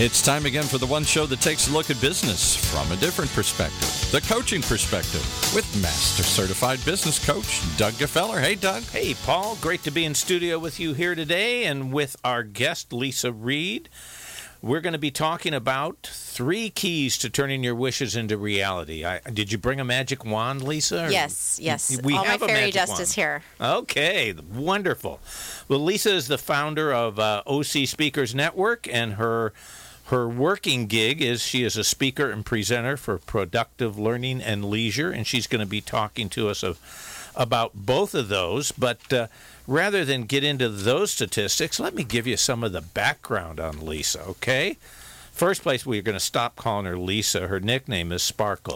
It's time again for the one show that takes a look at business from a different perspective, the coaching perspective, with Master Certified Business Coach Doug Gefeller. Hey, Doug. Hey, Paul. Great to be in studio with you here today and with our guest, Lisa Reed. We're going to be talking about 3 keys to turning your wishes into reality. Did you bring a magic wand, Lisa? Yes. We All have my a fairy magic dust wand. is here. Okay, wonderful. Well, Lisa is the founder of OC Speakers Network, and her working gig is she is a speaker and presenter for productive learning and leisure, and she's going to be talking to us about both of those. But rather than get into those statistics, let me give you some of the background on Lisa, okay? First place, we're going to stop calling her Lisa. Her nickname is Sparkle.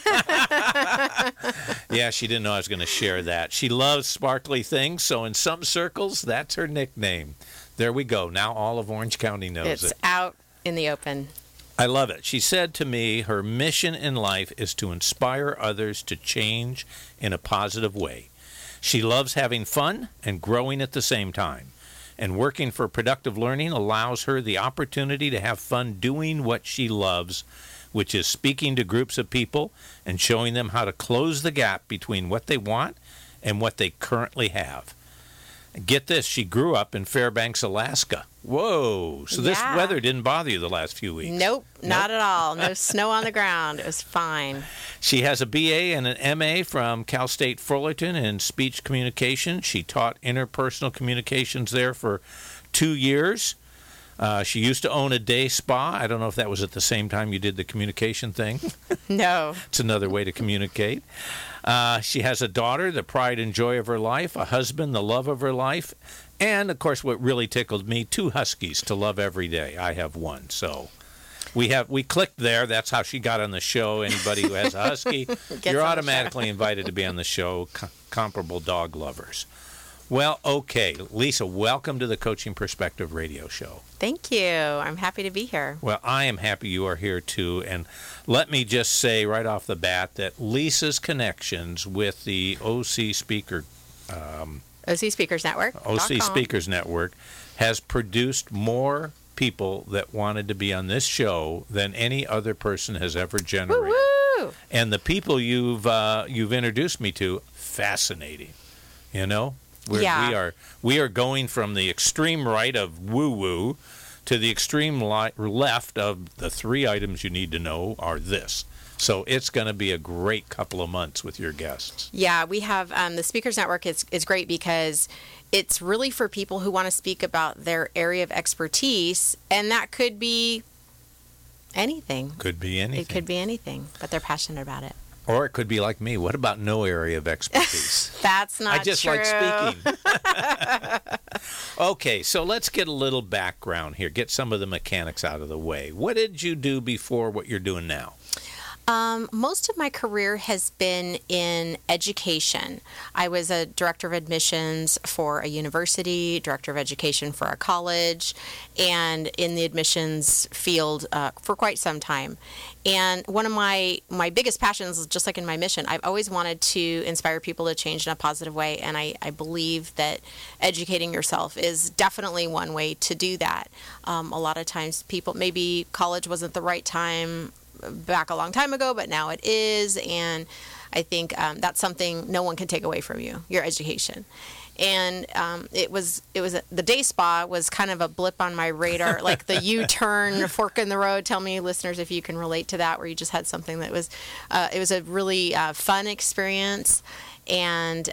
Yeah, she didn't know I was going to share that. She loves sparkly things, so in some circles, that's her nickname. There we go. Now all of Orange County knows it. It's out in the open. I love it. She said to me, her mission in life is to inspire others to change in a positive way. She loves having fun and growing at the same time. And working for productive learning allows her the opportunity to have fun doing what she loves, which is speaking to groups of people and showing them how to close the gap between what they want and what they currently have. Get this, she grew up in Fairbanks, Alaska. Whoa. So this weather didn't bother you the last few weeks? Nope, not at all. No snow on the ground. It was fine. She has a BA and an MA from Cal State Fullerton in speech communication. She taught interpersonal communications there for 2 years. She used to own a day spa. I don't know if that was at the same time you did the communication thing. No. It's another way to communicate. She has a daughter, the pride and joy of her life, a husband, the love of her life, and, of course, what really tickled me, 2 huskies to love every day. I have one, so we clicked there. That's how she got on the show. Anybody who has a husky, you're automatically invited to be on the show, Comparable Dog Lovers. Well, okay, Lisa, welcome to the Coaching Perspective radio show. Thank you. I'm happy to be here. Well, I am happy you are here, too. And let me just say right off the bat that Lisa's connections with the OC Speakers Network has produced more people that wanted to be on this show than any other person has ever generated. Woo-woo! And the people you've introduced me to, fascinating, you know? We are going from the extreme right of woo-woo to the extreme left of the 3 items you need to know are this. So it's going to be a great couple of months with your guests. Yeah, we have the Speakers Network is great because it's really for people who want to speak about their area of expertise, and that could be anything. Could be anything. It could be anything, but they're passionate about it. Or it could be like me. What about no area of expertise? That's not true. I just like speaking. Okay, so let's get a little background here. Get some of the mechanics out of the way. What did you do before what you're doing now? Most of my career has been in education. I was a director of admissions for a university, director of education for a college, and in the admissions field for quite some time. And one of my biggest passions, just like in my mission, I've always wanted to inspire people to change in a positive way, and I believe that educating yourself is definitely one way to do that. A lot of times people, maybe college wasn't the right time back a long time ago, but now it is, and I think that's something no one can take away from you, your education. And it was the day spa was kind of a blip on my radar, like the U-turn, fork in the road. Tell me, listeners, if you can relate to that, where you just had something that was it was a really fun experience, and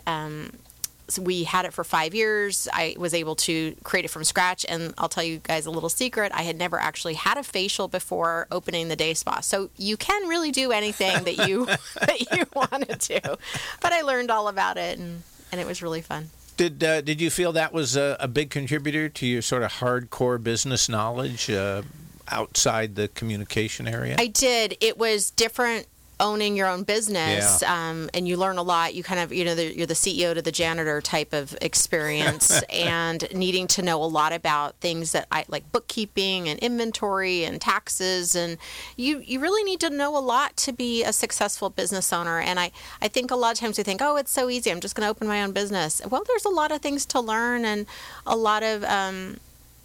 so we had it for 5 years. I was able to create it from scratch, and I'll tell you guys a little secret. I had never actually had a facial before opening the day spa. So you can really do anything that you want to do. But I learned all about it, and it was really fun. Did you feel that was a big contributor to your sort of hardcore business knowledge outside the communication area? I did. It was different owning your own business, and you learn a lot. You kind of, you're the CEO to the janitor type of experience, and needing to know a lot about things that I like, bookkeeping and inventory and taxes, and you really need to know a lot to be a successful business owner. And I think a lot of times we think, oh, it's so easy, I'm just going to open my own business. Well, there's a lot of things to learn, and a lot of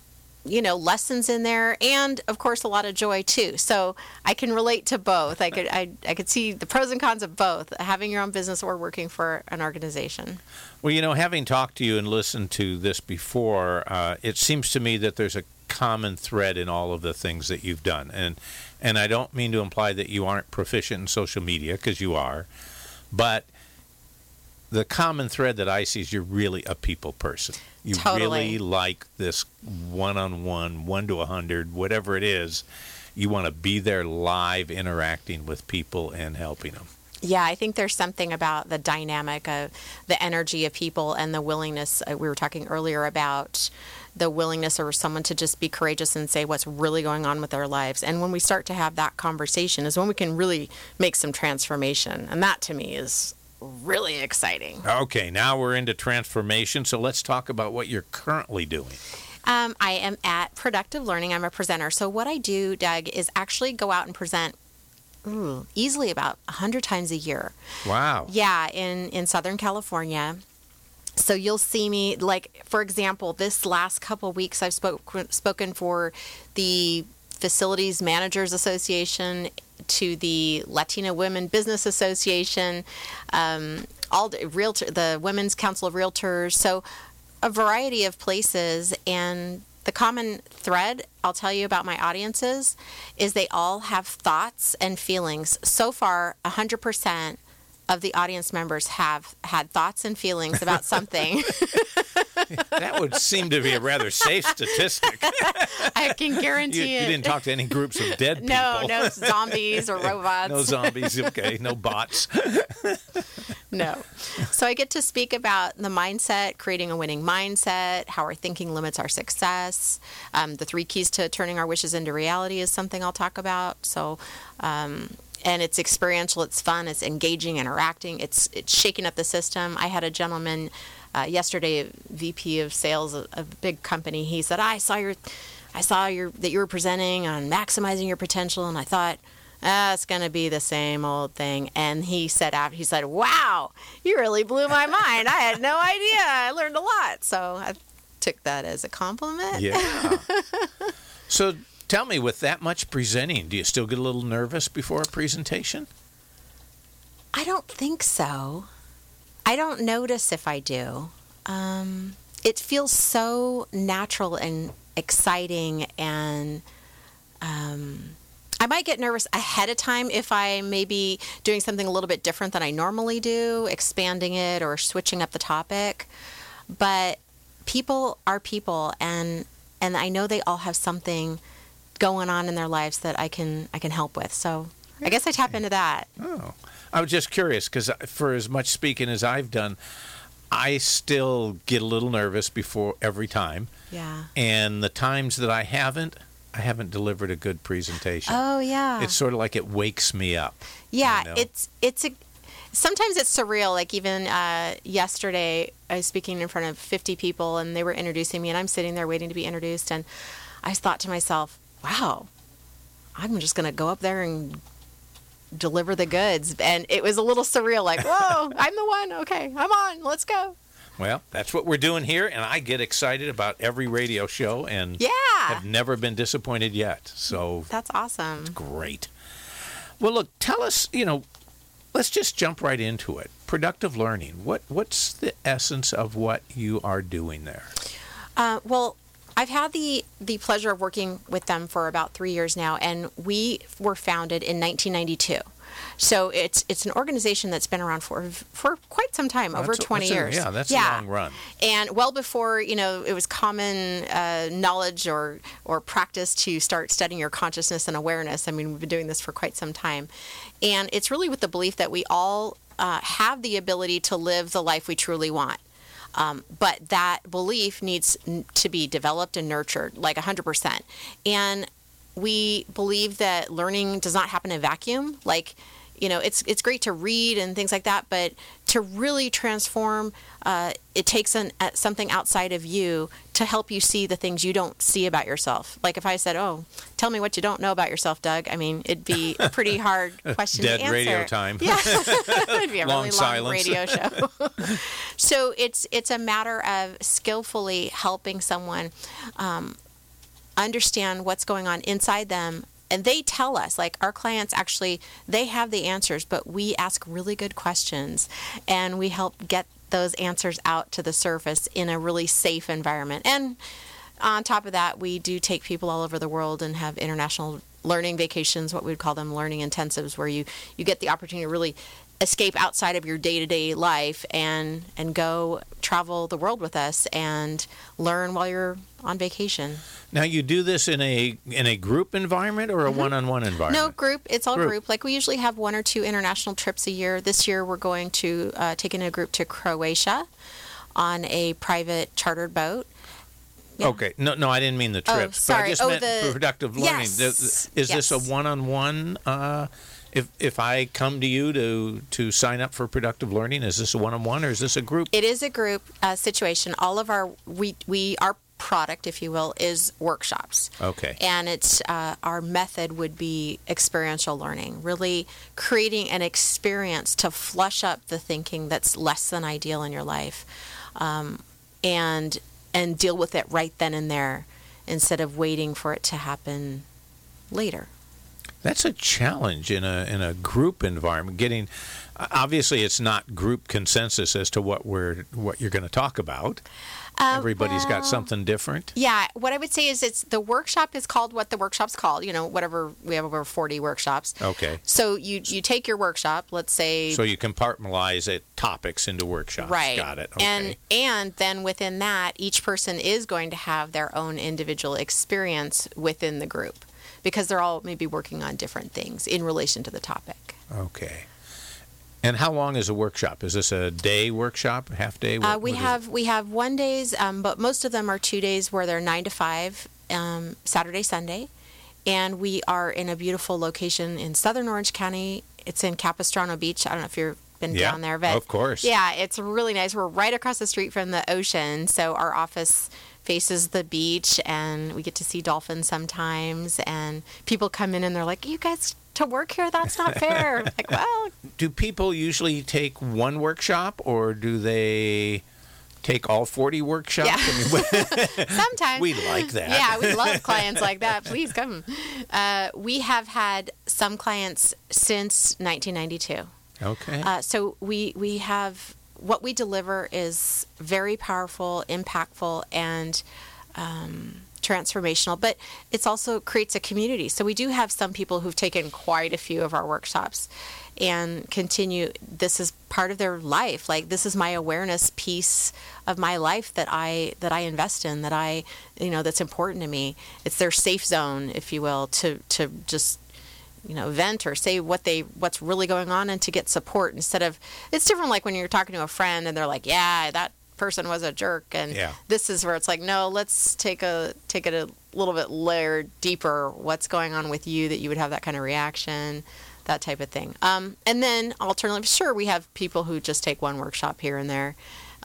lessons in there, and of course a lot of joy too. So I can relate to both. I could see the pros and cons of both, having your own business or working for an organization. Well, having talked to you and listened to this before, it seems to me that there's a common thread in all of the things that you've done. And I don't mean to imply that you aren't proficient in social media, because you are, but the common thread that I see is you're really a people person. You Totally. really like this one-on-one, 1 to 100, whatever it is. You want to be there live, interacting with people and helping them. Yeah, I think there's something about the dynamic of the energy of people and the willingness. We were talking earlier about the willingness of someone to just be courageous and say what's really going on with their lives. And when we start to have that conversation is when we can really make some transformation. And that to me is really exciting. Okay, now we're into transformation, so let's talk about what you're currently doing. I am at Productive Learning. I'm a presenter. So what I do, Doug, is actually go out and present easily about 100 times a year. Wow. Yeah, in Southern California. So you'll see me, like, for example, this last couple weeks I've spoken for the Facilities Managers Association, to the Latina Women Business Association, the Women's Council of Realtors. So a variety of places. And the common thread I'll tell you about my audiences is they all have thoughts and feelings. So far, 100% of the audience members have had thoughts and feelings about something. That would seem to be a rather safe statistic. I can guarantee You it. didn't talk to any groups of dead people. No zombies or robots. No zombies, okay. No bots. No. So I get to speak about the mindset, creating a winning mindset, how our thinking limits our success. The 3 keys to turning our wishes into reality is something I'll talk about. So, and it's experiential, it's fun, it's engaging, interacting, it's shaking up the system. I had a gentleman yesterday, VP of sales of a big company. He said, I saw that you were presenting on maximizing your potential, and I thought, it's going to be the same old thing. And he said, wow, you really blew my mind. I had no idea. I learned a lot. So I took that as a compliment. Yeah. So tell me, with that much presenting, do you still get a little nervous before a presentation? I don't think so. I don't notice if I do. It feels so natural and exciting, and I might get nervous ahead of time if I may be doing something a little bit different than I normally do, expanding it or switching up the topic. But people are people, and I know they all have something going on in their lives that I can help with. So I guess I tap into that. Oh, I was just curious, because for as much speaking as I've done, I still get a little nervous before every time. Yeah. And the times that I haven't delivered a good presentation. Oh, yeah. It's sort of like it wakes me up. Yeah, you know? sometimes it's surreal. Like even yesterday, I was speaking in front of 50 people, and they were introducing me, and I'm sitting there waiting to be introduced, and I thought to myself, wow, I'm just going to go up there and deliver the goods. And it was a little surreal, like, whoa, I'm the one. Okay, I'm on. Let's go. Well, that's what we're doing here, and I get excited about every radio show, and have never been disappointed yet. So that's awesome. Great. Well, look, tell us, let's just jump right into it. Productive Learning. What's the essence of what you are doing there? Well, I've had the pleasure of working with them for about 3 years now, and we were founded in 1992. So it's an organization that's been around for quite some time, over 20 years. That's a long run. And well before, it was common knowledge or practice to start studying your consciousness and awareness. I mean, we've been doing this for quite some time. And it's really with the belief that we all have the ability to live the life we truly want. But that belief needs to be developed and nurtured, like 100%. And we believe that learning does not happen in a vacuum. Like, it's great to read and things like that, but to really transform, it takes something outside of you to help you see the things you don't see about yourself. Like if I said, "Oh, tell me what you don't know about yourself, Doug," I mean, it'd be a pretty hard question to answer. Dead radio time. Yeah, it'd be a Long really silence. long radio show. So it's a matter of skillfully helping someone understand what's going on inside them. And they tell us, like our clients actually, they have the answers, but we ask really good questions and we help get those answers out to the surface in a really safe environment. And on top of that, we do take people all over the world and have international learning vacations, what we would call them learning intensives, where you get the opportunity to really escape outside of your day-to-day life and go travel the world with us and learn while you're on vacation. Now, you do this in a group environment or a one-on-one environment? No, group. It's all group. Like we usually have 1 or 2 international trips a year. This year we're going to take in a group to Croatia on a private chartered boat. Yeah. Okay. No, I didn't mean the trips. Sorry. But I just meant productive learning. Yes. Is this a one-on-one? If I come to you to sign up for productive learning, is this a one-on-one or is this a group? It is a group situation. All of our product, if you will, is workshops. Okay. And it's our method would be experiential learning, really creating an experience to flush up the thinking that's less than ideal in your life, and deal with it right then and there instead of waiting for it to happen later. That's a challenge in a group environment. Obviously, it's not group consensus as to what you're going to talk about. Everybody's got something different. Yeah, what I would say is the workshop is called what the workshop's called. Whatever, we have over 40 workshops. Okay. So you take your workshop, let's say. So you compartmentalize topics into workshops. Right. Got it. Okay. And then within that, each person is going to have their own individual experience within the group, because they're all maybe working on different things in relation to the topic. Okay. And how long is a workshop? Is this a day workshop, half day? We have 1 days, but most of them are 2 days where they're 9 to 5, Saturday, Sunday. And we are in a beautiful location in southern Orange County. It's in Capistrano Beach. I don't know if you've been down there. But of course. Yeah, it's really nice. We're right across the street from the ocean. So our office faces the beach and we get to see dolphins sometimes. And people come in and they're like, you guys to work here? That's not fair. Like, well. Do people usually take one workshop or do they take all 40 workshops? Yeah. I mean, sometimes. We like that. Yeah, we love clients like that. Please come. We have had some clients since 1992. Okay. So we have, what we deliver is very powerful, impactful, and transformational, but it's also creates a community. So we do have some people who've taken quite a few of our workshops and continue. This is part of their life. Like, this is my awareness piece of my life that I invest in, that's important to me. It's their safe zone, if you will, to just vent or say what's really going on and to get support instead of, it's different like when you're talking to a friend and they're like, yeah, that person was a jerk, and this is where it's like, no, let's take it a little bit layered deeper. What's going on with you that you would have that kind of reaction, that type of thing. And then alternatively, sure, we have people who just take one workshop here and there.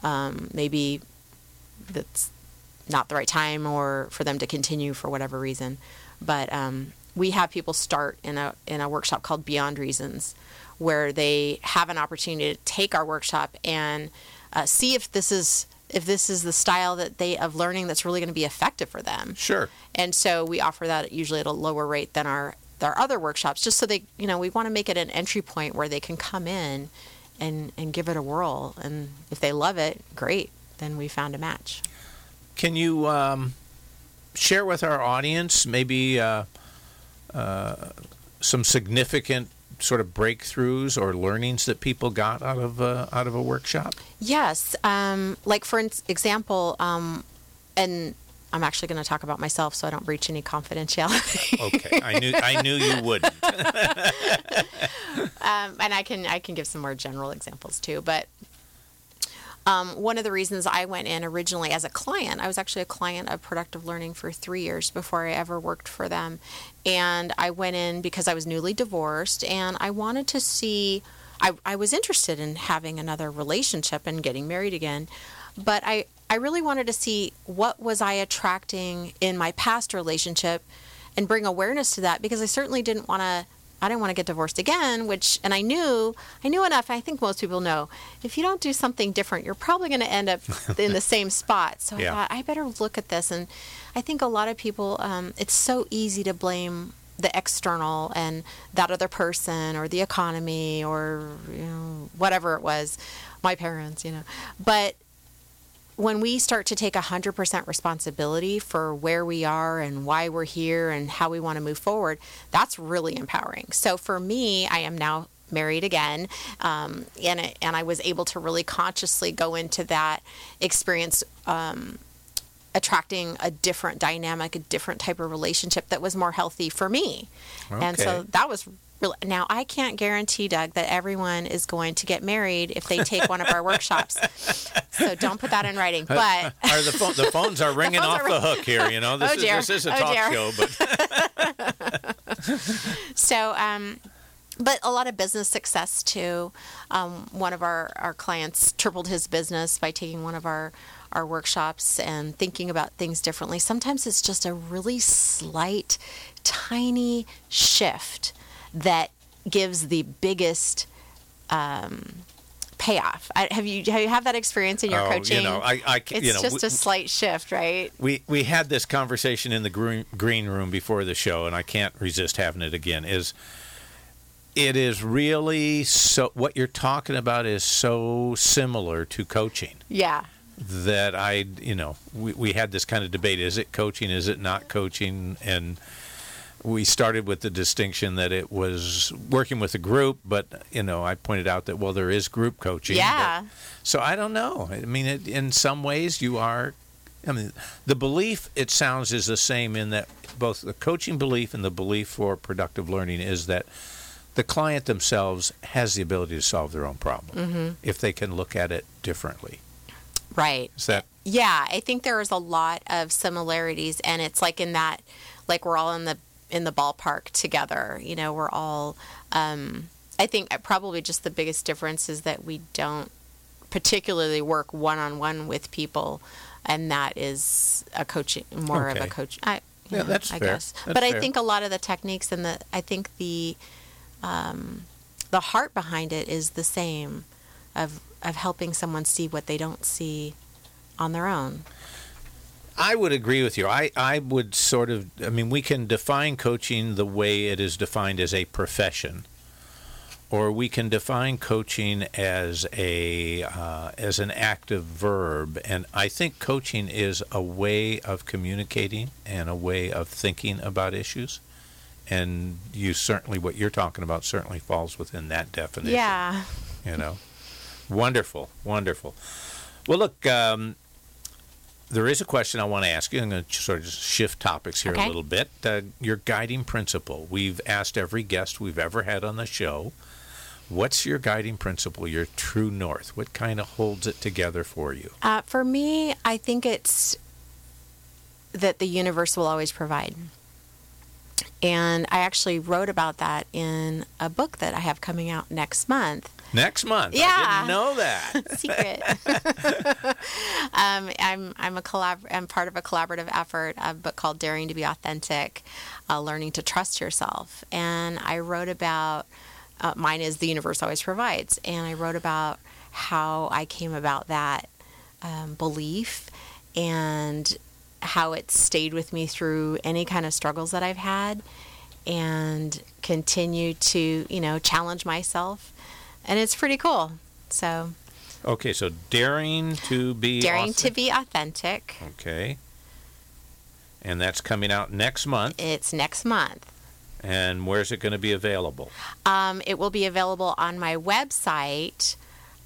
Maybe that's not the right time or for them to continue for whatever reason. But we have people start in a workshop called Beyond Reasons, where they have an opportunity to take our workshop and see if this is the style of learning that's really going to be effective for them. Sure. And so we offer that usually at a lower rate than our other workshops, just so they, we want to make it an entry point where they can come in and give it a whirl. And if they love it, great. Then we found a match. Can you share with our audience maybe some significant sort of breakthroughs or learnings that people got out of a workshop? Yes. Like for example, and I'm actually going to talk about myself so I don't breach any confidentiality. Okay. I knew you wouldn't. And I can give some more general examples too, but one of the reasons I went in originally as a client, I was actually a client of Productive Learning for 3 years before I ever worked for them. And I went in because I was newly divorced and I wanted to see, I was interested in having another relationship and getting married again. But I really wanted to see what was I attracting in my past relationship and bring awareness to that, because I certainly didn't want to I didn't want to get divorced again, and I knew enough. I think most people know, if you don't do something different, you're probably going to end up in the same spot. So I thought, I better look at this. And I think a lot of people, it's so easy to blame the external and that other person or the economy or, whatever it was, my parents, But when we start to take 100% responsibility for where we are and why we're here and how we want to move forward, that's really empowering. So for me, I am now married again, and I was able to really consciously go into that experience, attracting a different dynamic, a different type of relationship that was more healthy for me. Okay. And so that was really, now I can't guarantee, Doug, that everyone is going to get married if they take one of our workshops. So don't put that in writing. But the phones are ringing off the hook here. This is a talk show, but so. But a lot of business success too. One of our clients tripled his business by taking one of our workshops and thinking about things differently. Sometimes it's just a really slight, tiny shift that gives the biggest payoff. Have you had that experience in your coaching? It's just a slight shift, right? We had this conversation in the green room before the show, and I can't resist having it again. It is really so. What you're talking about is so similar to coaching. Yeah. That we had this kind of debate. Is it coaching? Is it not coaching? And we started with the distinction that it was working with a group, but, I pointed out that, there is group coaching. Yeah. So I don't know. I mean, in some ways you are, the belief, it sounds, is the same in that both the coaching belief and the belief for productive learning is that the client themselves has the ability to solve their own problem if they can look at it differently. Right. Is that? Yeah, I think there is a lot of similarities, and it's like in that, like we're all in the ballpark together. We're all. I think probably just the biggest difference is that we don't particularly work one-on-one with people, and that is a coaching more of a coach. That's fair. Guess. That's but fair. I think a lot of the techniques and I think the heart behind it is the same, of helping someone see what they don't see on their own. I would agree with you. I would we can define coaching the way it is defined as a profession, or we can define coaching as an active verb. And I think coaching is a way of communicating and a way of thinking about issues. And what you're talking about certainly falls within that definition. Yeah. Wonderful, wonderful. Well, look, there is a question I want to ask you. I'm going to sort of shift topics here a little bit. Your guiding principle. We've asked every guest we've ever had on the show, what's your guiding principle, your true north? What kind of holds it together for you? For me, I think it's that the universe will always provide. And I actually wrote about that in a book that I have coming out next month. Next month? Yeah. I didn't know that. Secret. I'm part of a collaborative effort, a book called Daring to be Authentic, Learning to Trust Yourself. And I wrote about, mine is The Universe Always Provides. And I wrote about how I came about that belief and how it stayed with me through any kind of struggles that I've had, and continue to, challenge myself. And it's pretty cool. So. Okay, so Daring to be Authentic. Okay. And that's coming out next month. It's next month. And where's it going to be available? It will be available on my website,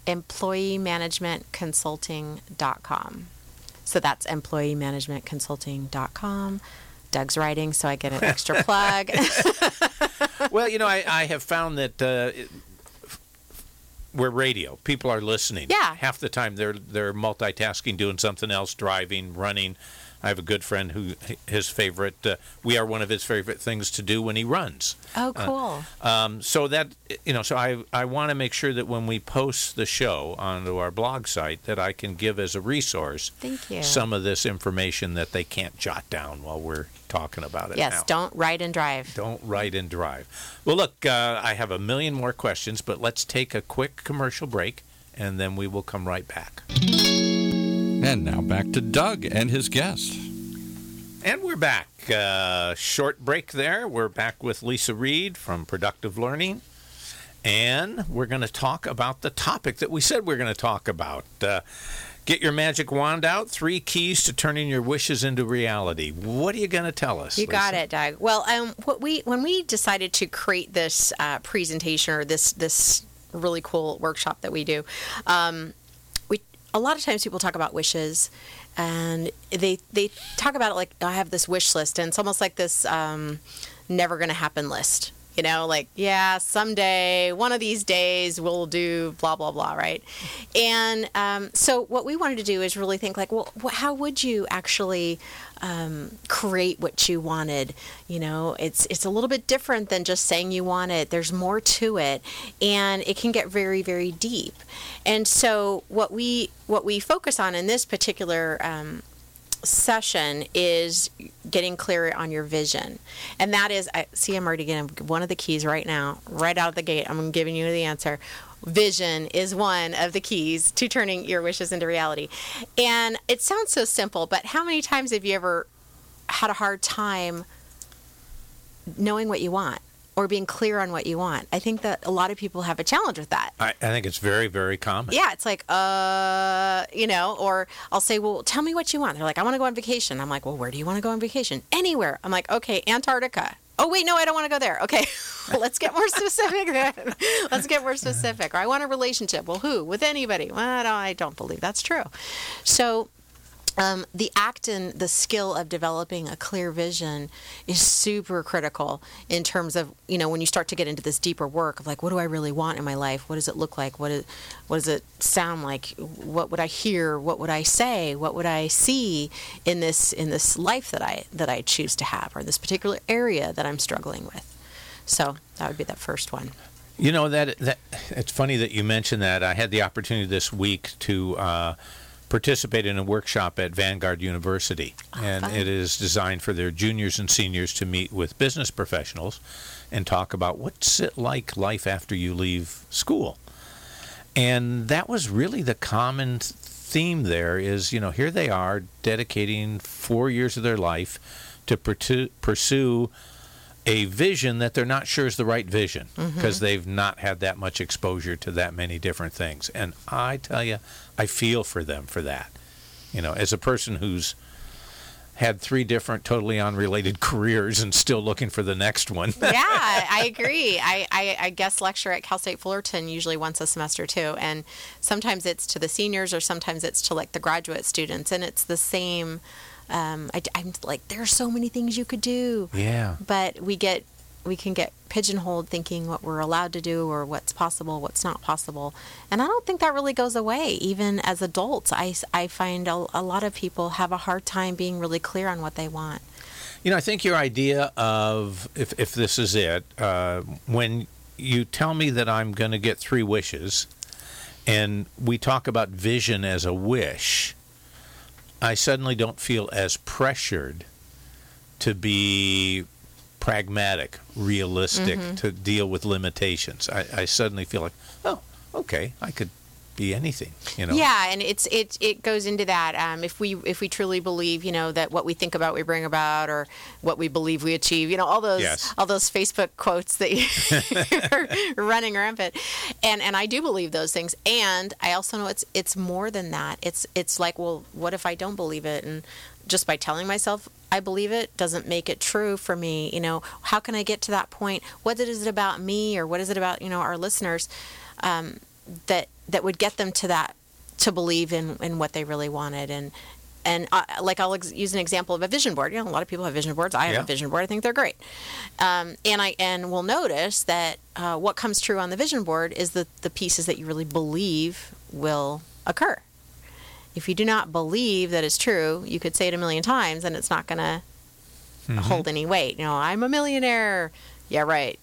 employeemanagementconsulting.com. So that's employeemanagementconsulting.com. Doug's writing, so I get an extra plug. Well, I have found that we're radio. People are listening. Yeah. Half the time they're multitasking, doing something else, driving, running. I have a good friend who his favorite, we are one of his favorite things to do when he runs. Oh, cool. So that, so I want to make sure that when we post the show onto our blog site that I can give as a resource Thank you. some of this information that they can't jot down while we're talking about it now. Yes, don't write and drive. Don't write and drive. Well, look, I have a million more questions, but let's take a quick commercial break, and then we will come right back. And now back to Doug and his guest. And we're back. Short break there. We're back with Lisa Reed from Productive Learning. And we're going to talk about the topic that we said we are going to talk about. Get your magic wand out. 3 keys to turning your wishes into reality. What are you going to tell us, You Lisa? got it, Doug. Well, when we decided to create this presentation or this really cool workshop that we do, a lot of times people talk about wishes, and they talk about it like, I have this wish list, and it's almost like this never going to happen list. Like, yeah, someday, one of these days, we'll do blah, blah, blah, right? And so what we wanted to do is really think like, well, how would you actually create what you wanted? It's a little bit different than just saying you want it. There's more to it, and it can get very, very deep. And so what we focus on in this particular session is getting clear on your vision. And that is, I'm already getting one of the keys right now, right out of the gate. I'm giving you the answer. Vision is one of the keys to turning your wishes into reality. And it sounds so simple, but how many times have you ever had a hard time knowing what you want or being clear on what you want? I think that a lot of people have a challenge with that. I think it's very, very common. Yeah, it's like, or I'll say, well, tell me what you want. They're like, I want to go on vacation. I'm like, well, where do you want to go on vacation? Anywhere. I'm like, okay, Antarctica. Oh, wait, no, I don't want to go there. Okay, let's get more specific then. Let's get more specific. Or I want a relationship. Well, who? With anybody? Well, no, I don't believe that's true. So the act and the skill of developing a clear vision is super critical in terms of, when you start to get into this deeper work of like, what do I really want in my life? What does it look like? What does it sound like? What would I hear? What would I say? What would I see in this life that I choose to have, or this particular area that I'm struggling with? So that would be that first one. That it's funny that you mentioned that. I had the opportunity this week to participate in a workshop at Vanguard University, and fun. It is designed for their juniors and seniors to meet with business professionals and talk about what's it like life after you leave school. And that was really the common theme there is, here they are dedicating 4 years of their life to pursue a vision that they're not sure is the right vision because they've not had that much exposure to that many different things. And I tell you, I feel for them for that. As a person who's had 3 different totally unrelated careers and still looking for the next one. Yeah, I agree. I guest lecture at Cal State Fullerton usually once a semester too, and sometimes it's to the seniors or sometimes it's to like the graduate students, and it's the same. I'm like, there are so many things you could do. Yeah. But we can get pigeonholed thinking what we're allowed to do or what's possible, what's not possible. And I don't think that really goes away. Even as adults, I find a lot of people have a hard time being really clear on what they want. I think your idea of, if this is it, when you tell me that I'm going to get 3 wishes, and we talk about vision as a wish, I suddenly don't feel as pressured to be pragmatic, realistic, to deal with limitations. I suddenly feel like, oh, okay, I could be anything, Yeah, and it goes into that. If we truly believe, that what we think about we bring about, or what we believe we achieve, all those Facebook quotes that are running rampant, and I do believe those things. And I also know it's more than that. It's like, well, what if I don't believe it? And just by telling myself I believe it doesn't make it true for me. How can I get to that point? What is it about me, or what is it about our listeners that would get them to that, to believe in what they really wanted? And like I'll use an example of a vision board. A lot of people have vision boards. I have a vision board. I think they're great. And we'll notice that what comes true on the vision board is the pieces that you really believe will occur. if you do not believe that it's true, you could say it a million times and it's not going to hold any weight. I'm a millionaire. Yeah, right.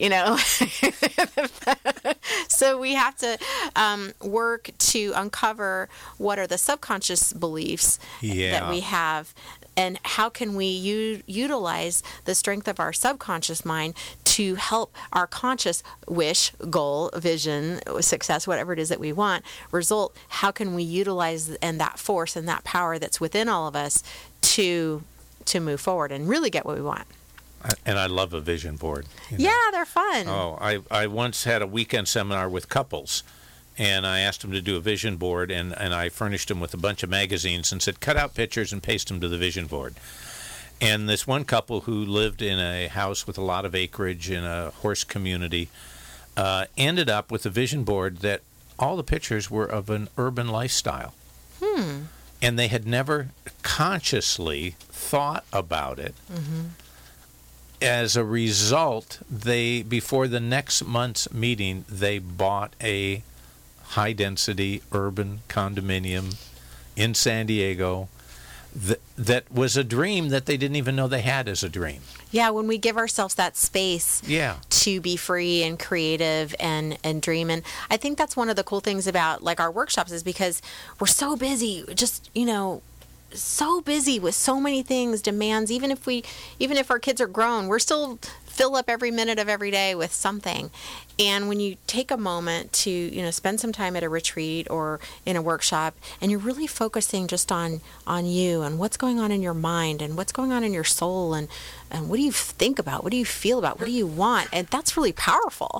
So we have to work to uncover what are the subconscious beliefs that we have, and how can we utilize the strength of our subconscious mind to help our conscious wish, goal, vision, success, whatever it is that we want, result. How can we utilize that force and that power that's within all of us to move forward and really get what we want? And I love a vision board. Yeah, they're fun. Oh, I once had a weekend seminar with couples, and I asked them to do a vision board, and I furnished them with a bunch of magazines and said, cut out pictures and paste them to the vision board. And this one couple who lived in a house with a lot of acreage in a horse community ended up with a vision board that all the pictures were of an urban lifestyle. And they had never consciously thought about it. As a result, before the next month's meeting, they bought a high-density urban condominium in San Diego that was a dream that they didn't even know they had as a dream. Yeah, when we give ourselves that space to be free and creative and dream. And I think that's one of the cool things about like our workshops is because we're so busy, just, so busy with so many things, demands. Even if our kids are grown, we're still fill up every minute of every day with something. And when you take a moment to spend some time at a retreat or in a workshop, and you're really focusing just on you and what's going on in your mind and what's going on in your soul, and what do you think about, what do you feel about, what do you want, and that's really powerful.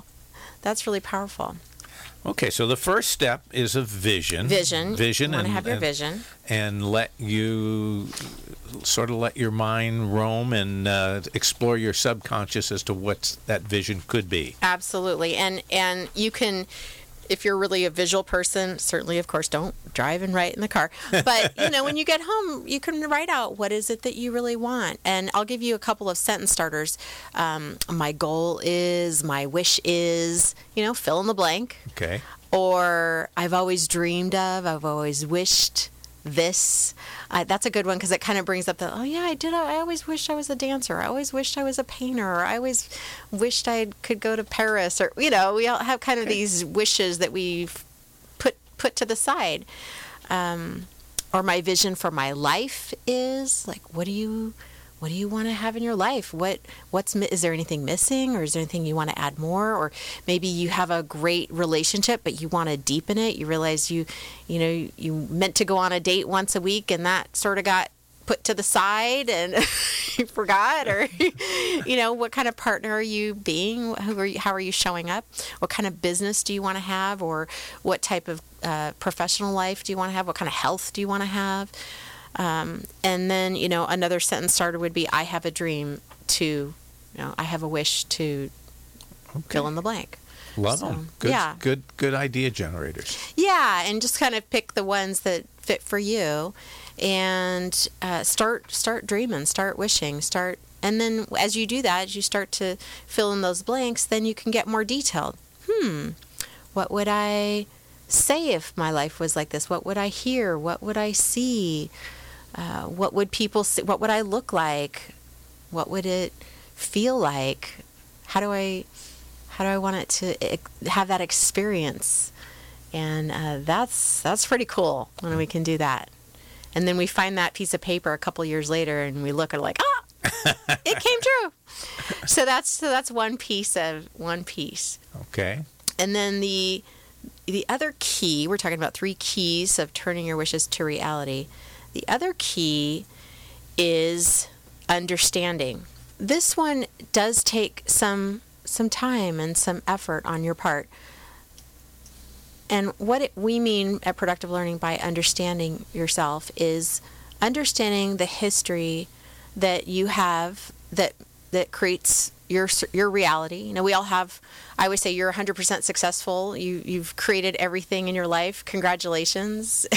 Okay, so the first step is a vision. You want to have your vision. And let your mind roam and explore your subconscious as to what that vision could be. Absolutely. And you can, if you're really a visual person, certainly, of course, don't drive and write in the car. But, when you get home, you can write out what is it that you really want. And I'll give you a couple of sentence starters. My goal is, my wish is, fill in the blank. Okay. Or I've always dreamed of, I've always wished this. That's a good one because it kind of brings up I always wished I was a dancer. I always wished I was a painter. Or I always wished I could go to Paris. Or, we all have kind of these wishes that we've put to the side. Or my vision for my life is, like, what do you want to have in your life? Is there anything missing, or is there anything you want to add more? Or maybe you have a great relationship, but you want to deepen it. You realize you meant to go on a date once a week, and that sort of got put to the side and you forgot. Or, what kind of partner are you being? How are you showing up? What kind of business do you want to have? Or what type of professional life do you want to have? What kind of health do you want to have? And then, another sentence starter would be, I have a dream to, I have a wish to fill in the blank. Love them. Good idea generators. Yeah, and just kind of pick the ones that fit for you, and start dreaming, start wishing, and then as you do that, as you start to fill in those blanks, then you can get more detailed. What would I say if my life was like this? What would I hear? What would I see? What would people see? What would I look like? What would it feel like? How do I want it to have that experience? And that's pretty cool when we can do that. And then we find that piece of paper a couple years later, and we look at it like, it came true. So that's one piece. Okay. And then the other key, we're talking about 3 keys of turning your wishes to reality. The other key is understanding. This one does take some time and some effort on your part. And what we mean at Productive Learning by understanding yourself is understanding the history that you have that creates your reality. We all have, I always say, you're 100% successful. You've created everything in your life. Congratulations.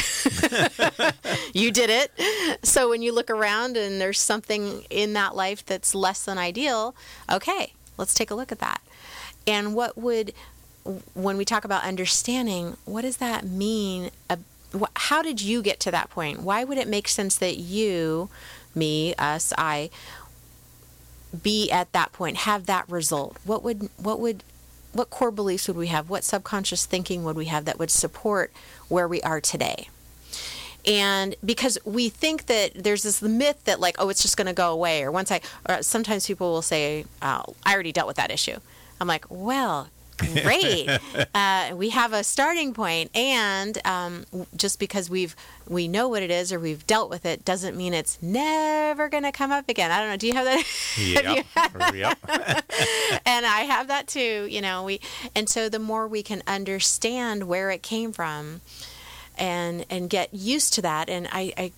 You did it. So when you look around and there's something in that life that's less than ideal, okay, let's take a look at that. And when we talk about understanding, what does that mean how did you get to that point? Why would it make sense that you, me, us, I, be at that point, have that result? What core beliefs would we have? What subconscious thinking would we have that would support where we are today? And because we think that there's this myth that like, oh, it's just going to go away. Or sometimes people will say, oh, I already dealt with that issue. I'm like, well, great. We have a starting point, and just because we know what it is or we've dealt with it doesn't mean it's never going to come up again. I don't know. Do you have that? Yep. And I have that too. And so the more we can understand where it came from, and get used to that, and I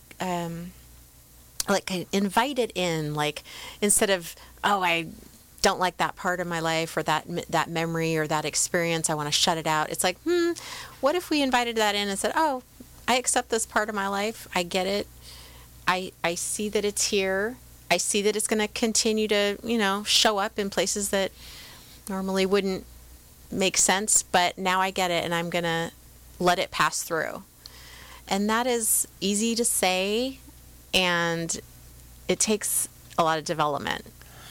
invite it in, like, instead of, oh, I don't like that part of my life or that memory or that experience, I want to shut it out. It's like, what if we invited that in and said, oh, I accept this part of my life. I get it. I see that it's here. I see that it's going to continue to, show up in places that normally wouldn't make sense, but now I get it, and I'm going to let it pass through. And that is easy to say, and it takes a lot of development.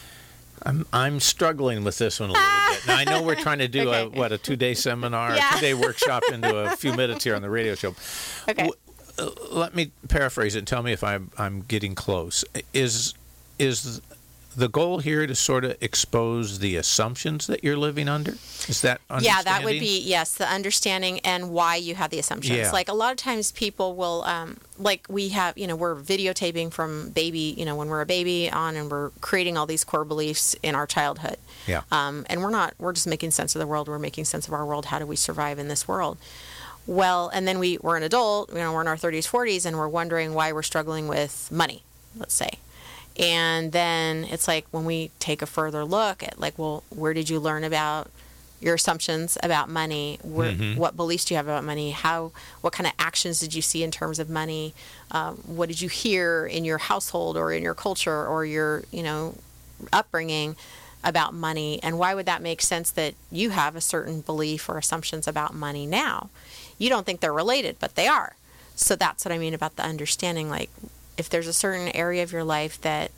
I'm struggling with this one a little bit. Now, I know we're trying to do a 2-day seminar, a 2-day workshop into a few minutes here on the radio show. Okay. Let me paraphrase it and tell me if I'm getting close. Is the goal here to sort of expose the assumptions that you're living under? Is that understanding? Yeah, that would be, yes, the understanding and why you have the assumptions. Yeah. Like, a lot of times people will, like we have, we're videotaping from baby, when we're a baby on, and we're creating all these core beliefs in our childhood. Yeah. And we're just making sense of the world. We're making sense of our world. How do we survive in this world? Well, and then we're an adult, we're in our 30s, 40s, and we're wondering why we're struggling with money, let's say. And then it's like, when we take a further look at, like, well, where did you learn about your assumptions about money? What beliefs do you have about money? What kind of actions did you see in terms of money? What did you hear in your household or in your culture or your, upbringing about money? And why would that make sense that you have a certain belief or assumptions about money now? You don't think they're related, but they are. So that's what I mean about the understanding, like, if there's a certain area of your life that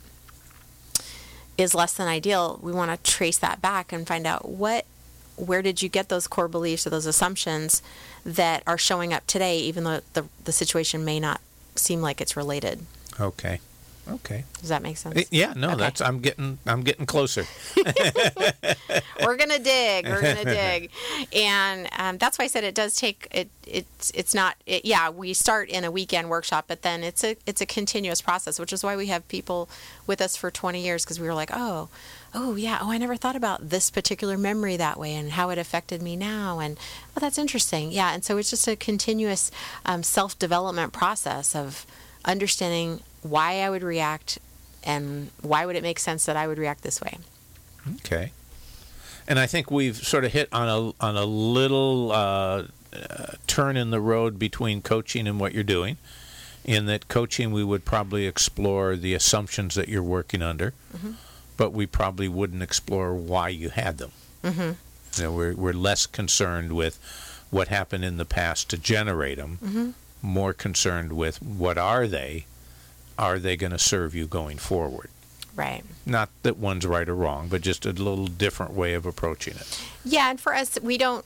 is less than ideal, we want to trace that back and find out where did you get those core beliefs or those assumptions that are showing up today, even though the situation may not seem like it's related. Okay. Does that make sense? Yeah, no, okay. I'm getting closer. We're gonna dig, and that's why I said it does take it. It's not. We start in a weekend workshop, but then it's a continuous process, which is why we have people with us for 20 years, because we were like, oh yeah, I never thought about this particular memory that way and how it affected me now, and that's interesting. Yeah, and so it's just a continuous self-development process of understanding why I would react and why would it make sense that I would react this way. Okay. And I think we've sort of hit on a little turn in the road between coaching and what you're doing. In that coaching, we would probably explore the assumptions that you're working under, but we probably wouldn't explore why you had them. We're less concerned with what happened in the past to generate them, more concerned with what are they? Are they going to serve you going forward? Right. Not that one's right or wrong, but just a little different way of approaching it. Yeah, and for us, we don't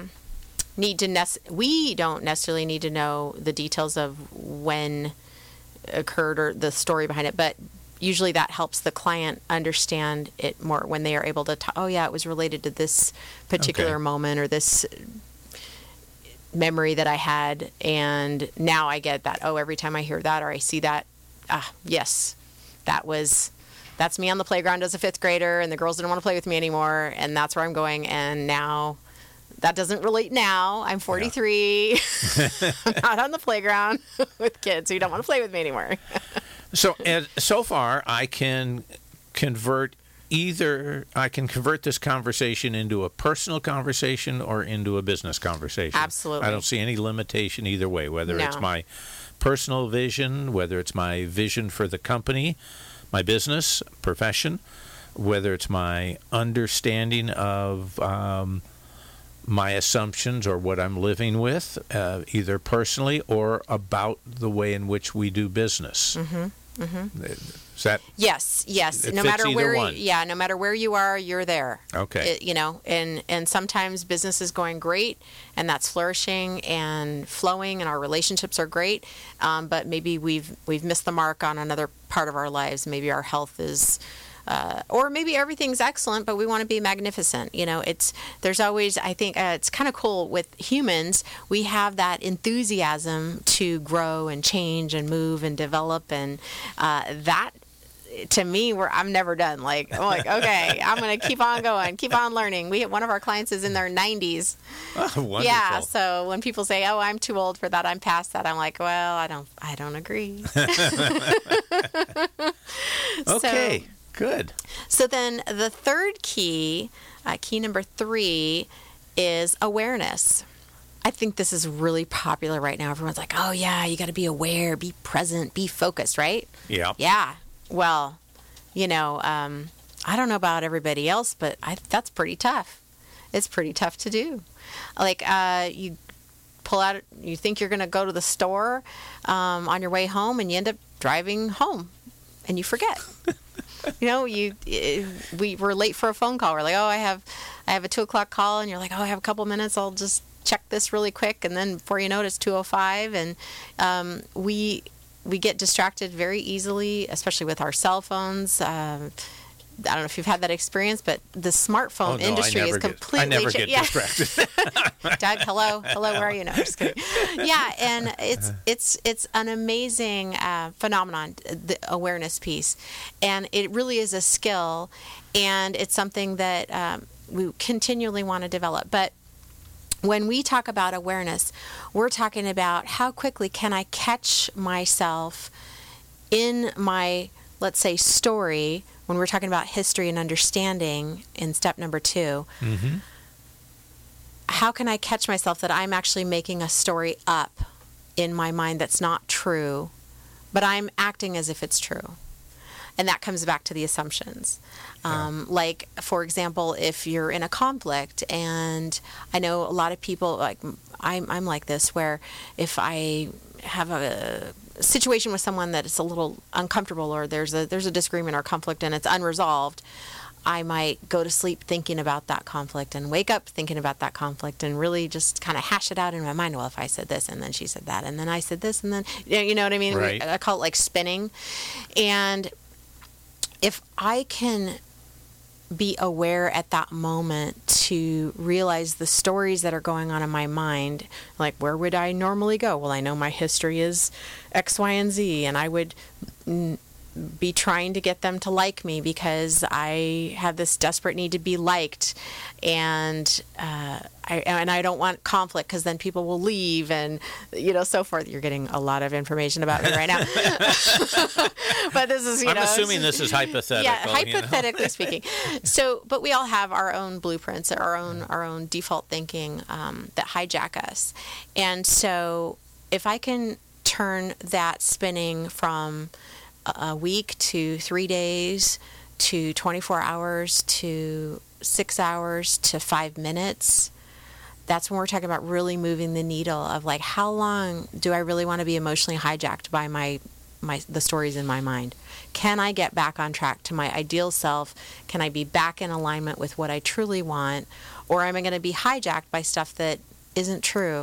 necessarily need to know the details of when occurred or the story behind it, but usually that helps the client understand it more when they are able to it was related to this particular moment or this memory that I had, and now I get that, every time I hear that or I see that, yes, that's me on the playground as a 5th grader, and the girls didn't want to play with me anymore, and that's where I'm going, and now that doesn't relate now. I'm 43. Yeah. I'm not on the playground with kids who don't want to play with me anymore. So far, I can convert this conversation into a personal conversation or into a business conversation. Absolutely. I don't see any limitation either way, whether it's my personal vision, whether it's my vision for the company, my business, profession, whether it's my understanding of my assumptions or what I'm living with, either personally or about the way in which we do business. Is that Yes. it No fits matter either where, one. no matter where you are, you're there. Okay. And sometimes business is going great, and that's flourishing and flowing, and our relationships are great. But maybe we've missed the mark on another part of our lives. Maybe our health is. Or maybe everything's excellent, but we want to be magnificent. There's always, I think, it's kind of cool with humans. We have that enthusiasm to grow and change and move and develop, and that, to me, I'm never done. I'm like, okay, I'm going to keep on going, keep on learning. One of our clients is in their 90s. Oh, wonderful. Yeah, so when people say, "Oh, I'm too old for that, I'm past that," I'm like, well, I don't agree. Okay. Good. So then the third key, key number 3, is awareness. I think this is really popular right now. Everyone's like, oh, yeah, you got to be aware, be present, be focused, right? Yeah. Yeah. Well, I don't know about everybody else, but that's pretty tough. It's pretty tough to do. Like, you pull out, you think you're going to go to the store on your way home, and you end up driving home, and you forget. We were late for a phone call. We're like, oh, I have a 2:00 call, and you're like, oh, I have a couple minutes. I'll just check this really quick, and then before you know it, it's 2:05, and we get distracted very easily, especially with our cell phones. I don't know if you've had that experience, but the smartphone industry is completely. I never get distracted. Doug, hello, where are you? No, I'm just kidding. Yeah, and it's an amazing phenomenon, the awareness piece, and it really is a skill, and it's something that we continually want to develop. But when we talk about awareness, we're talking about how quickly can I catch myself in my, let's say, story. When we're talking about history and understanding in step number 2, how can I catch myself that I'm actually making a story up in my mind that's not true, but I'm acting as if it's true? And that comes back to the assumptions. Like, for example, if you're in a conflict, and I know a lot of people, like I'm like this, where if I have a situation with someone that is a little uncomfortable, or there's a disagreement or conflict and it's unresolved, I might go to sleep thinking about that conflict and wake up thinking about that conflict and really just kind of hash it out in my mind. Well, if I said this and then she said that and then I said this and then, you know what I mean? Right. I call it like spinning. And if I can be aware at that moment to realize the stories that are going on in my mind, like, where would I normally go? Well, I know my history is X, Y, and Z, and I would be trying to get them to like me because I have this desperate need to be liked, and I don't want conflict because then people will leave, and so forth. You're getting a lot of information about me right now, but this is I'm assuming this is hypothetical. Yeah, hypothetically speaking. So, but we all have our own blueprints, our own default thinking that hijack us, and so if I can turn that spinning from a week to 3 days to 24 hours to 6 hours to 5 minutes, that's when we're talking about really moving the needle of, like, how long do I really want to be emotionally hijacked by the stories in my mind? Can I get back on track to my ideal self? Can I be back in alignment with what I truly want? Or am I going to be hijacked by stuff that isn't true?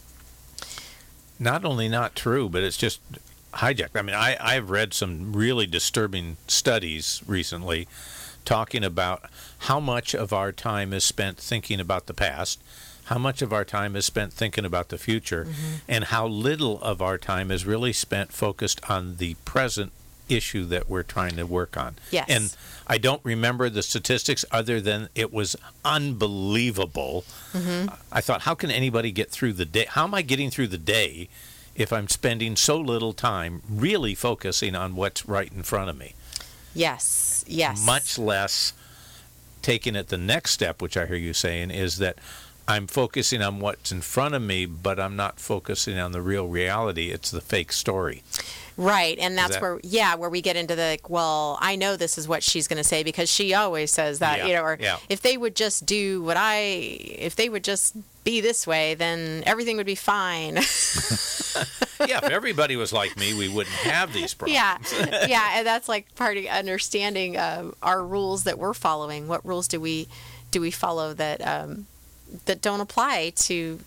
Not only not true, but it's just hijacked. I mean, I've read some really disturbing studies recently talking about how much of our time is spent thinking about the past, how much of our time is spent thinking about the future, and how little of our time is really spent focused on the present issue that we're trying to work on. Yes. And I don't remember the statistics other than it was unbelievable. I thought, how can anybody get through the day? How am I getting through the day if I'm spending so little time really focusing on what's right in front of me? Yes. Much less taking it the next step, which I hear you saying, is that I'm focusing on what's in front of me, but I'm not focusing on the real reality. It's the fake story. Right, and that's where we get into the, well, I know this is what she's going to say because she always says that, or if they would just do if they would just be this way, then everything would be fine. Yeah, if everybody was like me, we wouldn't have these problems. Yeah, and that's like part of understanding our rules that we're following. What rules do we follow that that don't apply to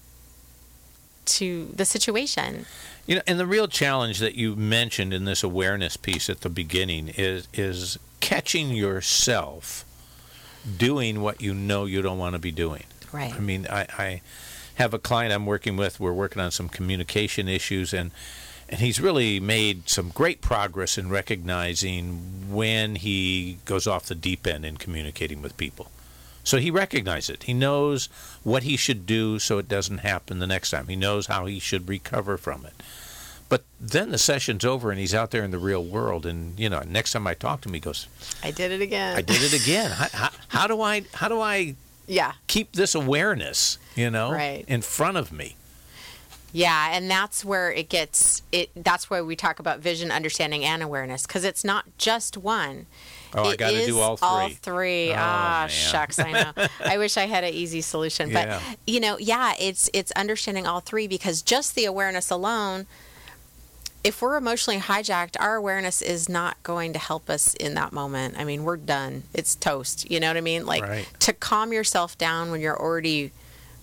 the situation? And the real challenge that you mentioned in this awareness piece at the beginning is catching yourself doing what you know you don't want to be doing. Right. I mean, I have a client I'm working with. We're working on some communication issues, and he's really made some great progress in recognizing when he goes off the deep end in communicating with people. So he recognizes it. He knows what he should do so it doesn't happen the next time. He knows how he should recover from it. But then the session's over and he's out there in the real world, and next time I talk to him, he goes, "I did it again. I did it again. How do I keep this awareness, right. in front of me?" Yeah, and that's where that's why we talk about vision, understanding, and awareness, because it's not just one. Oh, I got to do all three. All three. Shucks, I know. I wish I had an easy solution. But, it's understanding all three, because just the awareness alone, if we're emotionally hijacked, our awareness is not going to help us in that moment. I mean, we're done. It's toast. You know what I mean? Like, right. To calm yourself down when you're already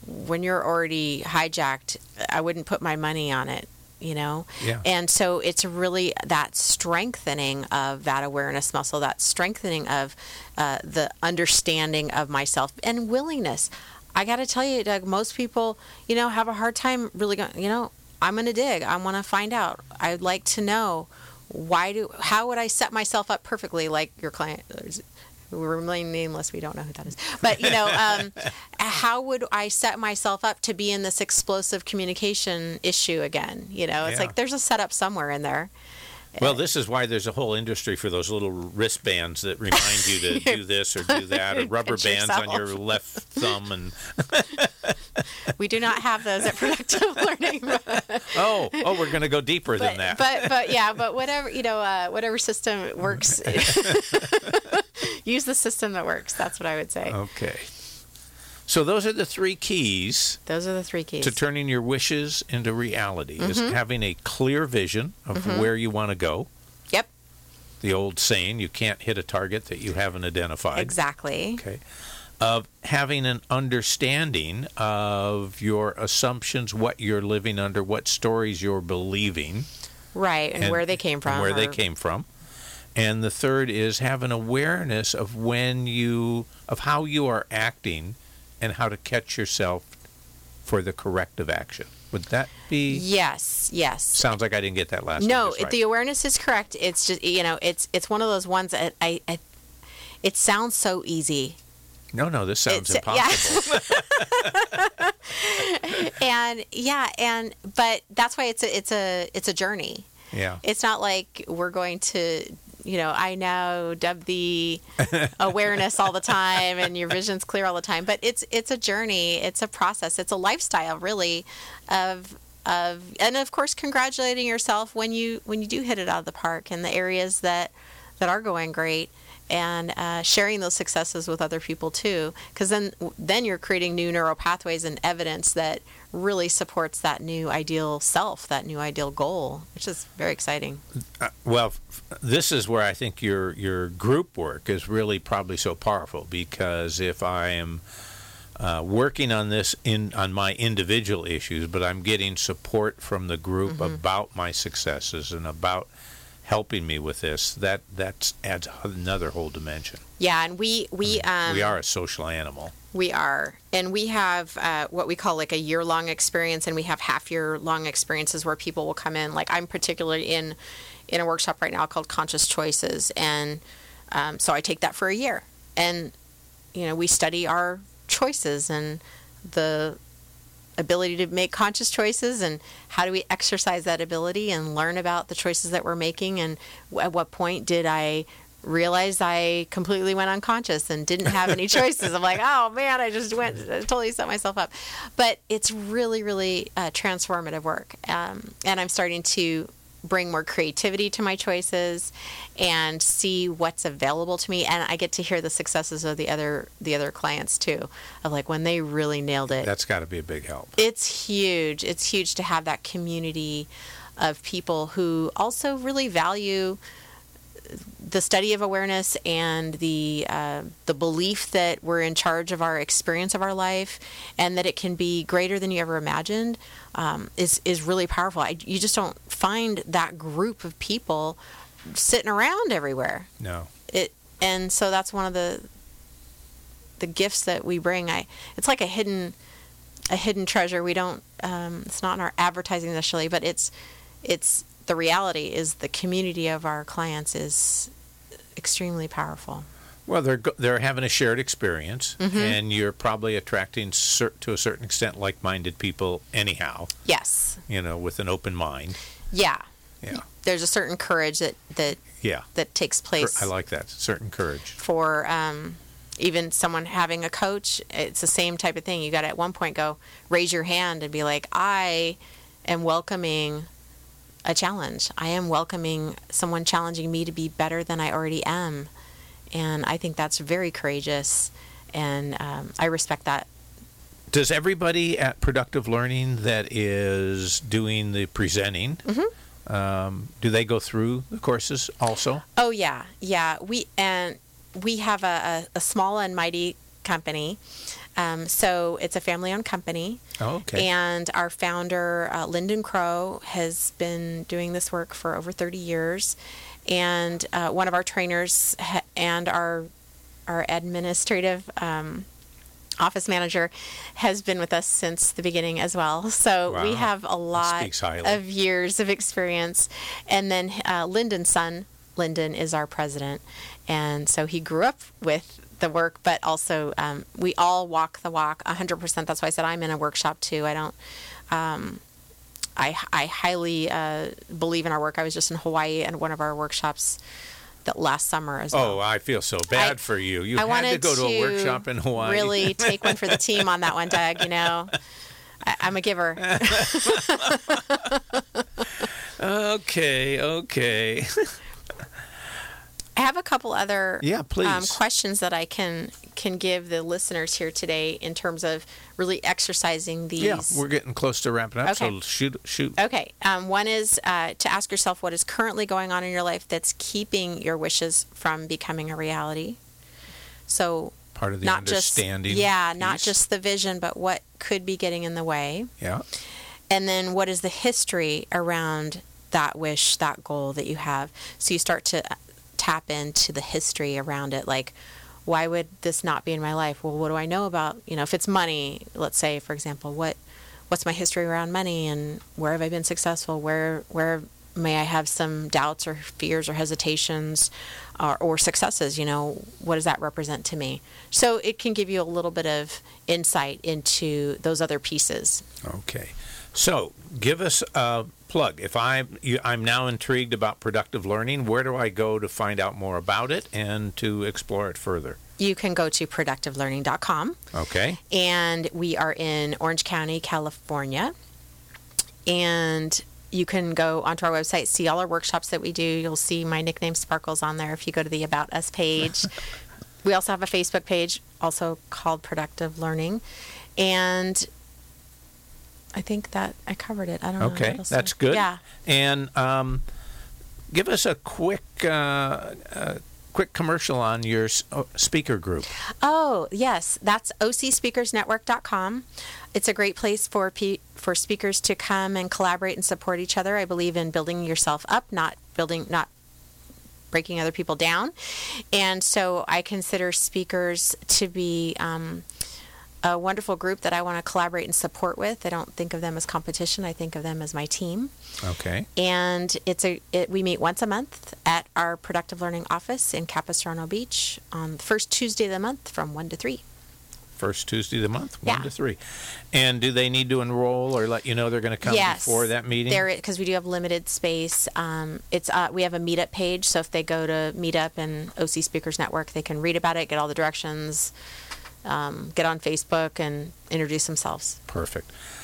hijacked, I wouldn't put my money on it. Yeah. And so it's really that strengthening of that awareness muscle, that strengthening of the understanding of myself and willingness. I got to tell you, Doug, most people, have a hard time really going, I'm going to dig. I want to find out. I'd like to know how would I set myself up perfectly, like your client. We remain nameless. We don't know who that is. But, how would I set myself up to be in this explosive communication issue again? It's like there's a setup somewhere in there. Well, this is why there's a whole industry for those little wristbands that remind you to do this or do that, or rubber bands on your left thumb. And we do not have those at Productive Learning. Oh, we're going to go deeper than that. But whatever, whatever system works, use the system that works. That's what I would say. Okay. So those are the three keys. To turning your wishes into reality, is having a clear vision of where you want to go. Yep. The old saying, you can't hit a target that you haven't identified. Exactly. Okay. Of having an understanding of your assumptions, what you're living under, what stories you're believing. Right, and where they came from. And the third is have an awareness of of how you are acting and how to catch yourself for the corrective action. Would that be? Yes. Sounds like I didn't get that last one. No, right. The awareness is correct. It's just, it's one of those ones that it sounds so easy. No, this sounds impossible. Yeah. But that's why it's a journey. Yeah. It's not like we're going to, I now dub the awareness all the time and your vision's clear all the time. But it's a journey. It's a process. It's a lifestyle, really, and of course, congratulating yourself when you do hit it out of the park in the areas that are going great, and sharing those successes with other people too, because then you're creating new neural pathways and evidence that really supports that new ideal self, that new ideal goal, which is very exciting. Well, this is where I think your group work is really probably so powerful, because if I am working on this on my individual issues, but I'm getting support from the group about my successes and about helping me with this, that adds another whole dimension. Yeah, and we are a social animal. We are, and we have what we call like a year-long experience, and we have half-year-long experiences where people will come in. Like I'm particularly in a workshop right now called Conscious Choices, and so I take that for a year, and we study our choices and the ability to make conscious choices, and how do we exercise that ability and learn about the choices that we're making, and at what point did I realize I completely went unconscious and didn't have any choices. I'm like, oh man, I totally set myself up. But it's really, really transformative work. And I'm starting to bring more creativity to my choices and see what's available to me. And I get to hear the successes of the other clients too, of like when they really nailed it. That's got to be a big help. It's huge. It's huge to have that community of people who also really value the study of awareness and the belief that we're in charge of our experience of our life, and that it can be greater than you ever imagined, is really powerful. You just don't find that group of people sitting around everywhere. No. And so that's one of the gifts that we bring. It's like a hidden treasure. We don't. It's not in our advertising necessarily, but it's the reality is the community of our clients is extremely powerful. Well, they're having a shared experience, and you're probably attracting to a certain extent like-minded people anyhow. Yes. With an open mind. Yeah. Yeah. There's a certain courage that takes place. I like that, certain courage. For even someone having a coach, it's the same type of thing. You got to at one point go raise your hand and be like, I am welcoming a challenge. I am welcoming someone challenging me to be better than I already am. And I think that's very courageous, and I respect that. Does everybody at Productive Learning that is doing the presenting, do they go through the courses also? Oh, yeah. Yeah. We have a small and mighty company. So it's a family-owned company. Oh, okay. And our founder, Lyndon Crow, has been doing this work for over 30 years. And one of our trainers and our administrative office manager has been with us since the beginning as well. So wow. We have a lot of years of experience. And then Lyndon's son, Lyndon, is our president. And so he grew up with the work, but also we all walk the walk 100%. That's why I said I'm in a workshop too. I don't... I highly believe in our work. I was just in Hawaii at one of our workshops last summer as well. Oh, I feel so bad for you. You had to go to a workshop in Hawaii. Really take one for the team on that one, Doug. I'm a giver. Okay. I have a couple other please. questions that I can give the listeners here today in terms of really exercising these. Yeah, we're getting close to wrapping up, okay. So shoot. Okay. One is to ask yourself what is currently going on in your life that's keeping your wishes from becoming a reality. So part of the not understanding. Not just the vision, but what could be getting in the way. Yeah. And then what is the history around that wish, that goal that you have? So you start to tap into the history around it, like, why would this not be in my life? Well, what do I know about, if it's money, let's say, for example, what's my history around money, and where have I been successful? Where may I have some doubts or fears or hesitations or successes? What does that represent to me? So it can give you a little bit of insight into those other pieces. Okay. So give us a plug. If I'm now intrigued about Productive Learning, where do I go to find out more about it and to explore it further? You can go to productivelearning.com. Okay. And we are in Orange County, California. And you can go onto our website, see all our workshops that we do. You'll see my nickname Sparkles on there if you go to the About Us page. We also have a Facebook page, also called Productive Learning. And I think that I covered it. I don't know. Okay, that's good. Yeah. And give us a quick commercial on your speaker group. Oh, yes. That's ocspeakersnetwork.com. It's a great place for speakers to come and collaborate and support each other. I believe in building yourself up, not breaking other people down. And so I consider speakers to be a wonderful group that I want to collaborate and support with. I don't think of them as competition. I think of them as my team. Okay. And we meet once a month at our Productive Learning office in Capistrano Beach on the first Tuesday of the month from 1 to 3. First Tuesday of the month, 1 to 3. And do they need to enroll or let you know they're going to come before that meeting? Yes, because we do have limited space. We have a meetup page, so if they go to Meetup and OC Speakers Network, they can read about it, get all the directions, get on Facebook and introduce themselves. Perfect.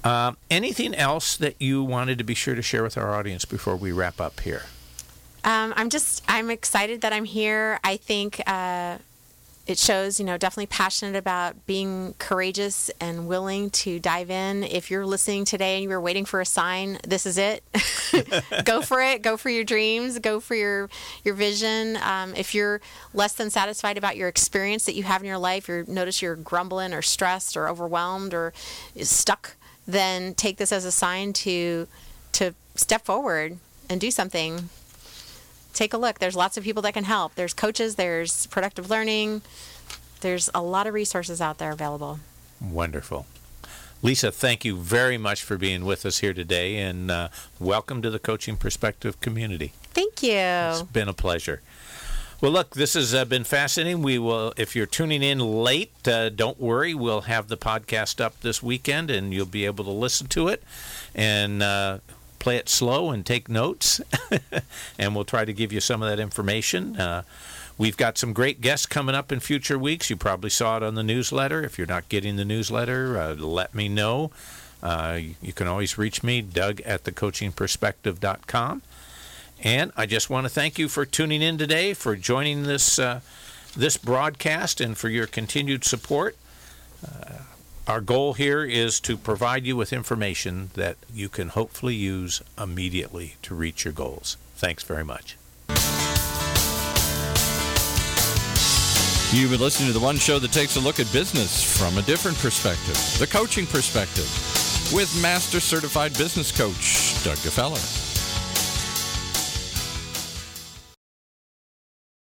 Anything else that you wanted to be sure to share with our audience before we wrap up here? I'm excited that I'm here. I think it shows, definitely passionate about being courageous and willing to dive in. If you're listening today and you were waiting for a sign, this is it. Go for it. Go for your dreams. Go for your vision. If you're less than satisfied about your experience that you have in your life, you notice you're grumbling or stressed or overwhelmed or stuck, then take this as a sign to step forward and do something. Take a look. There's lots of people that can help. There's coaches. There's productive learning. There's a lot of resources out there available. Wonderful. Lisa, thank you very much for being with us here today, and welcome to the Coaching Perspective community. Thank you. It's been a pleasure. Well, look, this has been fascinating. We will, if you're tuning in late, don't worry. We'll have the podcast up this weekend, and you'll be able to listen to it and play it slow and take notes, and we'll try to give you some of that information. We've got some great guests coming up in future weeks. You probably saw it on the newsletter. If you're not getting the newsletter, let me know. You can always reach me, Doug@thecoachingperspective.com. And I just want to thank you for tuning in today, for joining this broadcast, and for your continued support. Our goal here is to provide you with information that you can hopefully use immediately to reach your goals. Thanks very much. You've been listening to the one show that takes a look at business from a different perspective, the Coaching Perspective, with Master Certified Business Coach Doug Gefeller.